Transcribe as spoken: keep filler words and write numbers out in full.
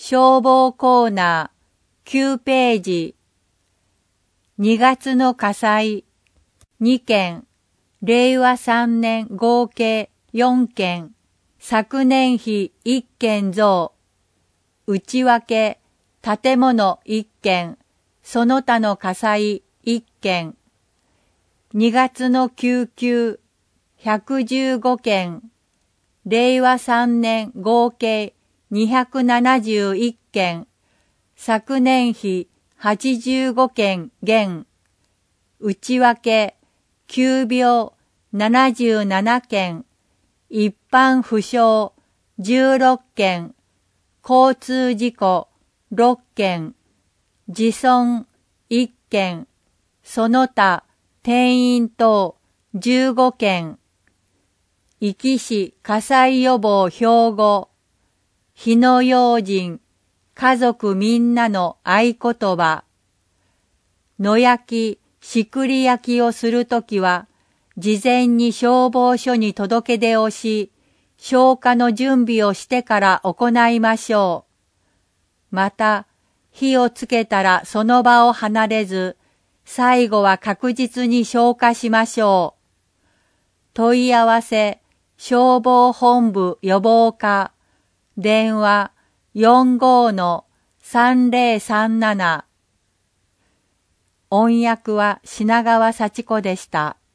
消防コーナーきゅうページ。にがつの火災にけん、令和さんねん合計よんけん、昨年比いっけん増。内訳、建物いっけん、その他の火災いっけん。にがつの救急ひゃくじゅうごけん、令和さんねん合計にひゃくななじゅういっけん、昨年比はちじゅうごけん減。内訳、急病ななじゅうななけん、一般負傷じゅうろっけん、交通事故ろっけん、自損いっけん、その他転院等じゅうごけん。壱岐市火災予防標語、火の用心、家族みんなの合言葉。野焼き、しくり焼きをするときは、事前に消防署に届け出をし、消火の準備をしてから行いましょう。また、火をつけたらその場を離れず、最後は確実に消火しましょう。問い合わせ、消防本部予防課、電話 よんごーのさんぜろさんなな。音訳は品川幸子でした。